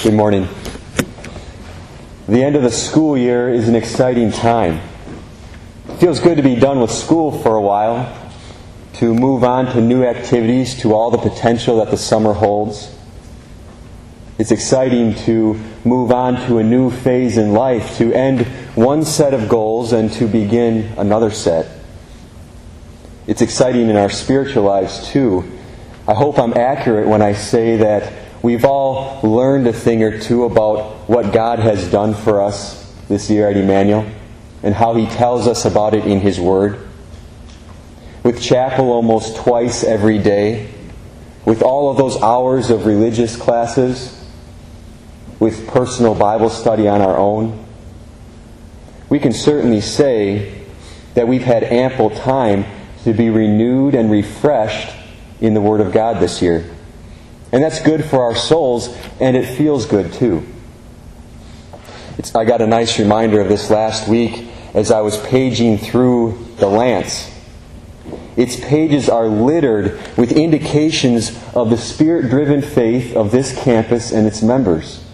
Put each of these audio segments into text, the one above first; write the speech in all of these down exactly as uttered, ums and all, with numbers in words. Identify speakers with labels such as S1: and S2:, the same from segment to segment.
S1: Good morning. The end of the school year is an exciting time. It feels good to be done with school for a while, to move on to new activities, to all the potential that the summer holds. It's exciting to move on to a new phase in life, to end one set of goals and to begin another set. It's exciting in our spiritual lives too. I hope I'm accurate when I say that we've all learned a thing or two about what God has done for us this year at Emmanuel and how He tells us about it in His Word. With chapel almost twice every day, with all of those hours of religious classes, with personal Bible study on our own, we can certainly say that we've had ample time to be renewed and refreshed in the Word of God this year. And that's good for our souls, and it feels good too. It's, I got a nice reminder of this last week as I was paging through the Lance. Its pages are littered with indications of the Spirit-driven faith of this campus and its members.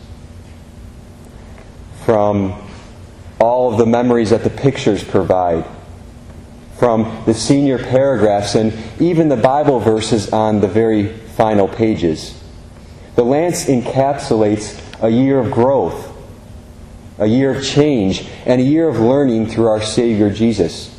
S1: From all of the memories that the pictures provide, from the senior paragraphs, and even the Bible verses on the very final pages. The Lance encapsulates a year of growth, a year of change, and a year of learning through our Savior Jesus.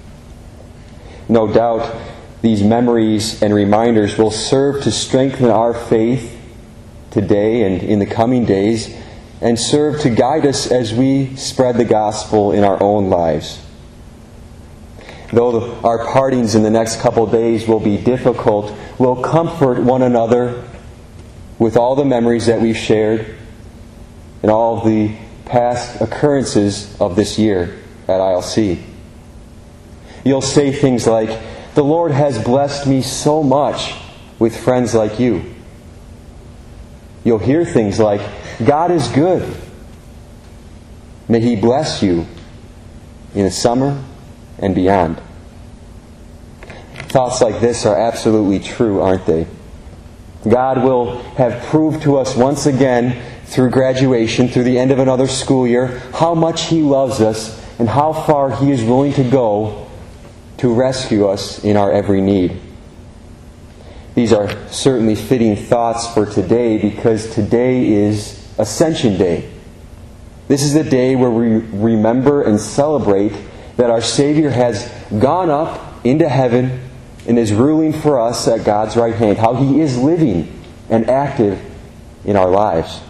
S1: No doubt these memories and reminders will serve to strengthen our faith today and in the coming days, and serve to guide us as we spread the gospel in our own lives. Though our partings in the next couple of days will be difficult, we'll comfort one another with all the memories that we've shared and all of the past occurrences of this year at I L C. You'll say things like, "The Lord has blessed me so much with friends like you." You'll hear things like, "God is good. May He bless you in the summer and beyond." Thoughts like this are absolutely true, aren't they? God will have proved to us once again through graduation, through the end of another school year, how much He loves us and how far He is willing to go to rescue us in our every need. These are certainly fitting thoughts for today, because today is Ascension Day. This is the day where we remember and celebrate that our Savior has gone up into heaven and is ruling for us at God's right hand, how He is living and active in our lives.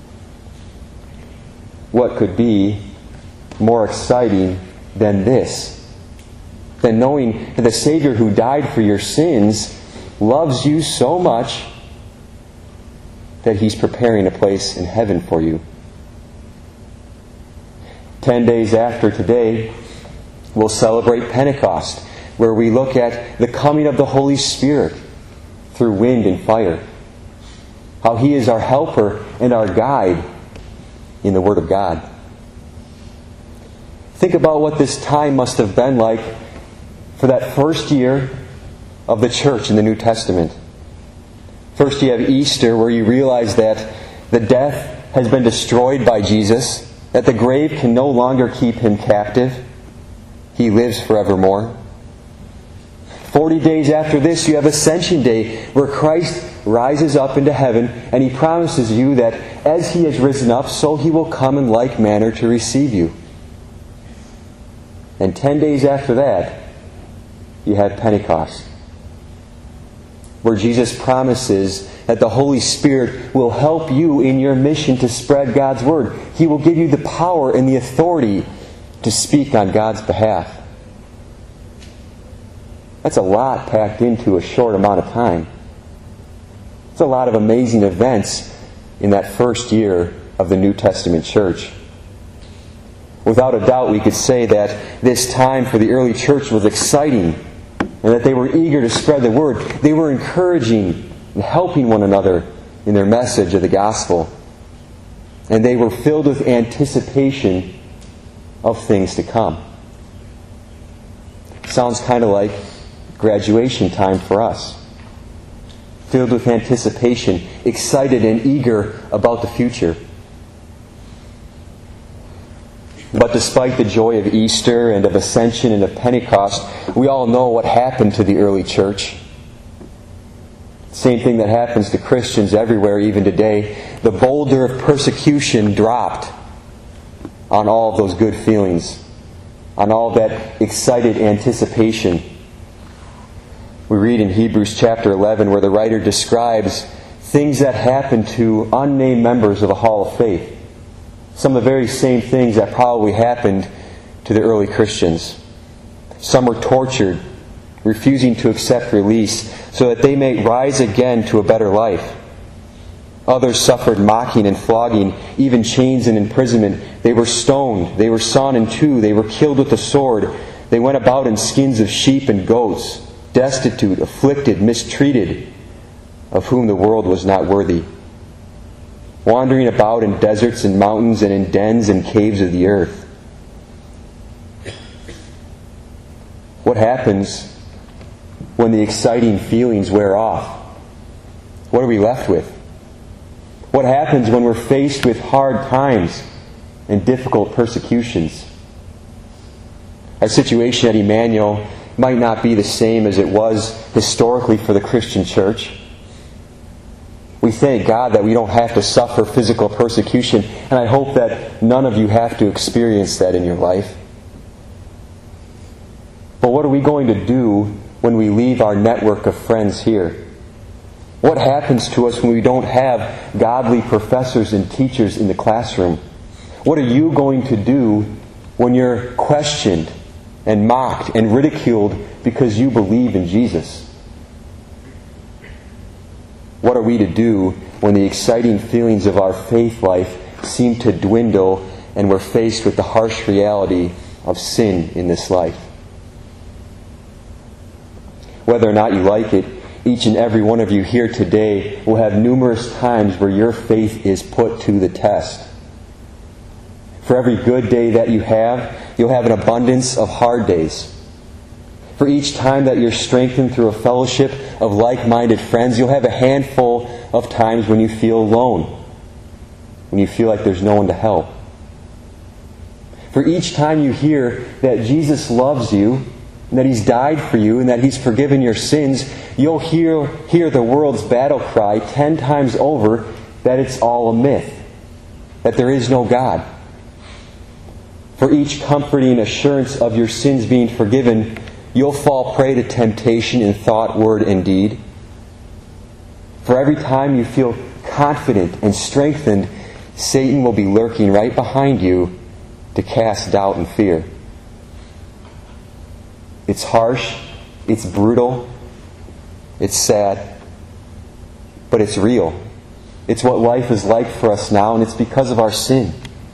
S1: What could be more exciting than this? Than knowing that the Savior who died for your sins loves you so much that He's preparing a place in heaven for you. Ten days after today, we'll celebrate Pentecost, where we look at the coming of the Holy Spirit through wind and fire. How He is our helper and our guide in the Word of God. Think about what this time must have been like for that first year of the church in the New Testament. First you have Easter, where you realize that the death has been destroyed by Jesus, that the grave can no longer keep Him captive. He lives forevermore. Forty days after this, you have Ascension Day, where Christ rises up into heaven, and He promises you that as He has risen up, so He will come in like manner to receive you. And ten days after that, you have Pentecost, where Jesus promises that the Holy Spirit will help you in your mission to spread God's Word. He will give you the power and the authority to speak on God's behalf. That's a lot packed into a short amount of time. It's a lot of amazing events in that first year of the New Testament church. Without a doubt, we could say that this time for the early church was exciting, and that they were eager to spread the Word. They were encouraging and helping one another in their message of the gospel. And they were filled with anticipation of things to come. Sounds kind of like graduation time for us. filled with anticipation, excited and eager about the future. But despite the joy of Easter and of Ascension and of Pentecost, we all know what happened to the early church. Same thing that happens to Christians everywhere even today. The boulder of persecution dropped on all of those good feelings, on all that excited anticipation. We read in Hebrews chapter eleven where the writer describes things that happened to unnamed members of the Hall of Faith. Some of the very same things that probably happened to the early Christians. Some were tortured, refusing to accept release so that they may rise again to a better life. Others suffered mocking and flogging, even chains and imprisonment. They were stoned, they were sawn in two, they were killed with the sword. They went about in skins of sheep and goats, destitute, afflicted, mistreated, of whom the world was not worthy, wandering about in deserts and mountains and in dens and caves of the earth. What happens when the exciting feelings wear off? What are we left with? What happens when we're faced with hard times and difficult persecutions? Our situation at Emmanuel might not be the same as it was historically for the Christian church. We thank God that we don't have to suffer physical persecution, and I hope that none of you have to experience that in your life. But what are we going to do when we leave our network of friends here? What happens to us when we don't have godly professors and teachers in the classroom? What are you going to do when you're questioned and mocked and ridiculed because you believe in Jesus? What are we to do when the exciting feelings of our faith life seem to dwindle and we're faced with the harsh reality of sin in this life? Whether or not you like it, each and every one of you here today will have numerous times where your faith is put to the test. For every good day that you have, you'll have an abundance of hard days. For each time that you're strengthened through a fellowship of like-minded friends, you'll have a handful of times when you feel alone, when you feel like there's no one to help. For each time you hear that Jesus loves you, and that He's died for you, and that He's forgiven your sins, you'll hear, hear the world's battle cry ten times over that it's all a myth, that there is no God. For each comforting assurance of your sins being forgiven, you'll fall prey to temptation in thought, word, and deed. For every time you feel confident and strengthened, Satan will be lurking right behind you to cast doubt and fear. It's harsh, it's brutal, it's sad, but it's real. It's what life is like for us now, and it's because of our sin.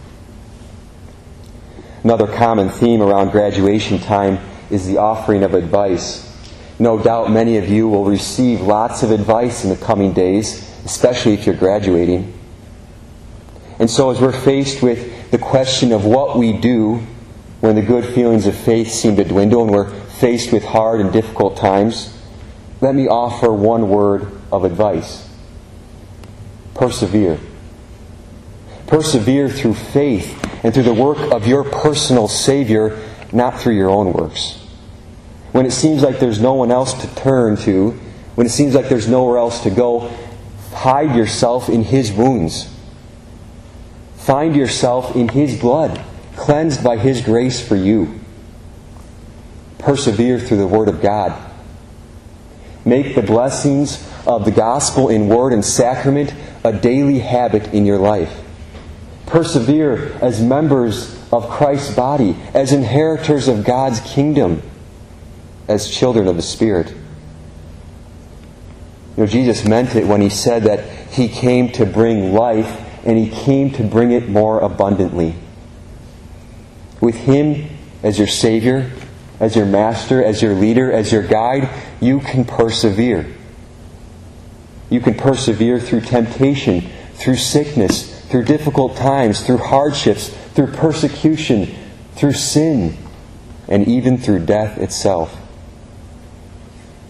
S1: Another common theme around graduation time is the offering of advice. No doubt many of you will receive lots of advice in the coming days, especially if you're graduating. And so as we're faced with the question of what we do when the good feelings of faith seem to dwindle and we're faced with hard and difficult times, let me offer one word of advice. Persevere. Persevere through faith and through the work of your personal Savior, not through your own works. When it seems like there's no one else to turn to, when it seems like there's nowhere else to go, hide yourself in His wounds. Find yourself in His blood, cleansed by His grace for you. Persevere through the Word of God. Make the blessings of the gospel in word and sacrament a daily habit in your life. Persevere as members of Christ's body, as inheritors of God's kingdom, as children of the Spirit. You know, Jesus meant it when He said that He came to bring life, and He came to bring it more abundantly. With Him as your Savior, as your Master, as your leader, as your guide, you can persevere. You can persevere through temptation, through sickness, through difficult times, through hardships, through persecution, through sin, and even through death itself.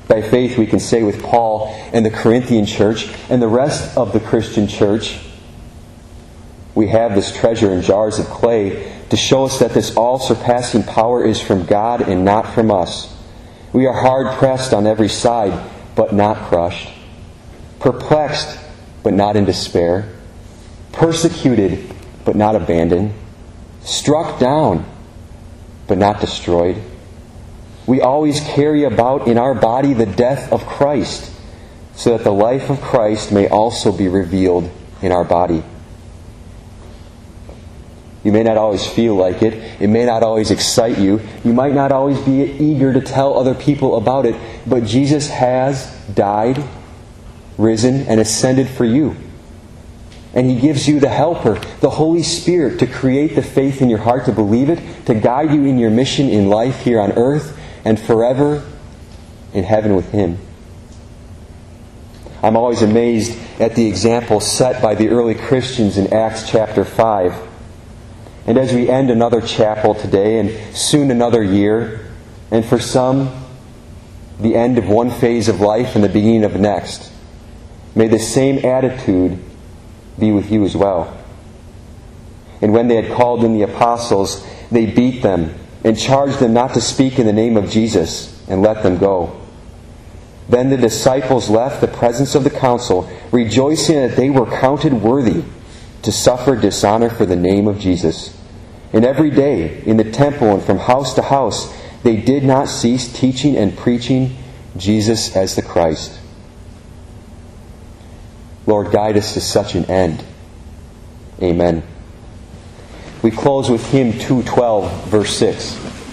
S1: By faith we can say with Paul and the Corinthian church and the rest of the Christian church, we have this treasure in jars of clay to show us that this all-surpassing power is from God and not from us. We are hard-pressed on every side, but not crushed. Perplexed, but not in despair. Persecuted, but not abandoned. Struck down, but not destroyed. We always carry about in our body the death of Christ, so that the life of Christ may also be revealed in our body. You may not always feel like it. It may not always excite you. You might not always be eager to tell other people about it. But Jesus has died, risen, and ascended for you. And He gives you the Helper, the Holy Spirit, to create the faith in your heart to believe it, to guide you in your mission in life here on earth and forever in heaven with Him. I'm always amazed at the example set by the early Christians in Acts chapter five. And as we end another chapel today and soon another year, and for some, the end of one phase of life and the beginning of the next, may the same attitude be with you as well. And when they had called in the apostles, they beat them and charged them not to speak in the name of Jesus, and let them go. Then the disciples left the presence of the council, rejoicing that they were counted worthy to suffer dishonor for the name of Jesus. And every day, in the temple and from house to house, they did not cease teaching and preaching Jesus as the Christ. Lord, guide us to such an end. Amen. We close with hymn two twelve, verse six.